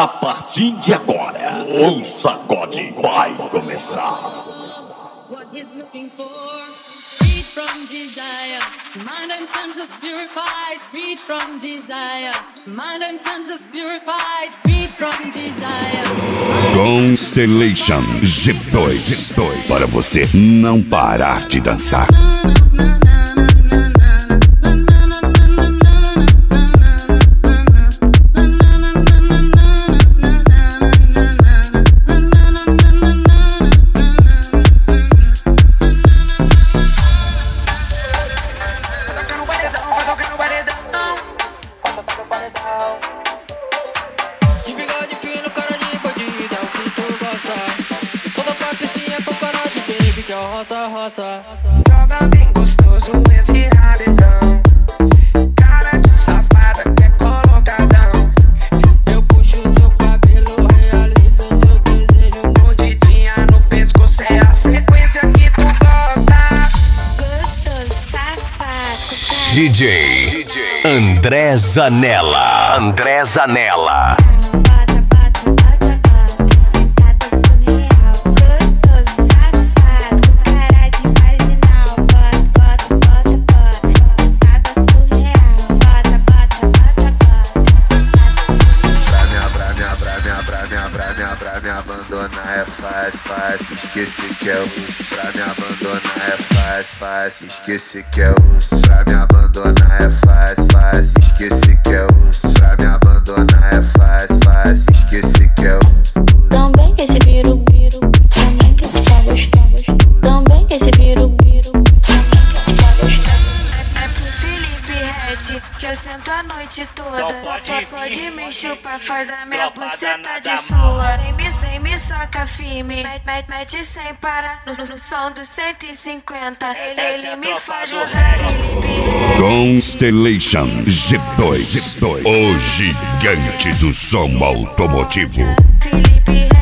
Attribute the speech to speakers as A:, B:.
A: A partir de agora, o sacode vai começar.
B: What he's looking for, freed from desire, mind and senses purified, freed from desire, mind and senses purified, freed from desire.
C: Constellation G2 para você não parar de dançar.
D: Joga bem gostoso esse rabetão, cara de safada que é colocadão. Eu puxo seu cabelo, realizo seu desejo. Mordidinha no pescoço é a sequência que tu gosta.
E: Gostoso, safado.
F: DJ André Zanella. André Zanella.
G: Pra me abandonar é fácil, esqueci que é osso. Pra me abandonar é fácil, esqueci que é osso. Pra me abandonar é fácil, esqueci que é osso. Pra me abandonar é fácil, esqueci que é osso.
E: Também que esse biru, também que esse tá gostoso. Também que esse biru, também que esse tá gostoso.
H: É pro Felipe Red que eu sento a noite toda. Pode me chupar, faz a minha buceta de sua. Sem me soca firme, mete sem parar no som dos 150. Ele me faz usar Felipe Red.
C: Constellation G2, o gigante do som automotivo.
H: Felipe Red.